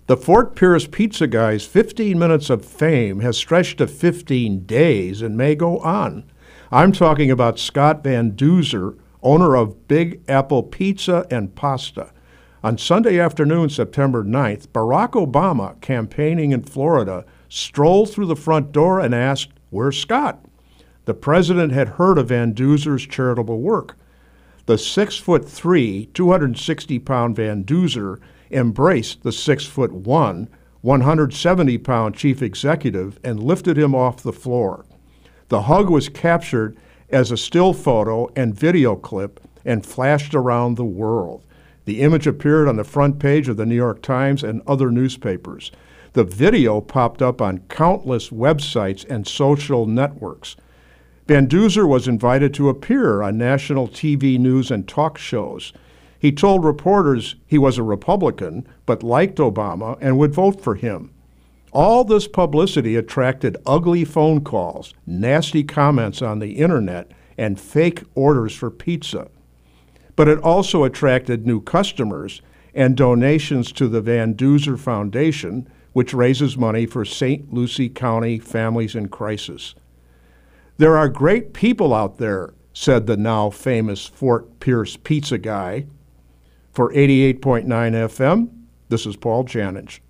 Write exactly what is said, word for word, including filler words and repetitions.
The Fort Pierce Pizza Guy's fifteen minutes of fame has stretched to fifteen days and may go on. I'm talking about Scott Van Duzer, owner of Big Apple Pizza and Pasta. On Sunday afternoon, September ninth, Barack Obama, campaigning in Florida, strolled through the front door and asked, "Where's Scott?" The president had heard of Van Duzer's charitable work. The six foot three, two hundred sixty pound Van Duzer embraced the six foot one, one hundred seventy pound chief executive and lifted him off the floor. The hug was captured as a still photo and video clip and flashed around the world. The image appeared on the front page of the New York Times and other newspapers. The video popped up on countless websites and social networks. Van Duzer was invited to appear on national T V news and talk shows. He told reporters he was a Republican, but liked Obama and would vote for him. All this publicity attracted ugly phone calls, nasty comments on the internet, and fake orders for pizza. But it also attracted new customers and donations to the Van Duzer Foundation, which raises money for Saint Lucie County Families in Crisis. "There are great people out there," said the now famous Fort Pierce Pizza Guy. For eighty-eight point nine F M, this is Paul Janich.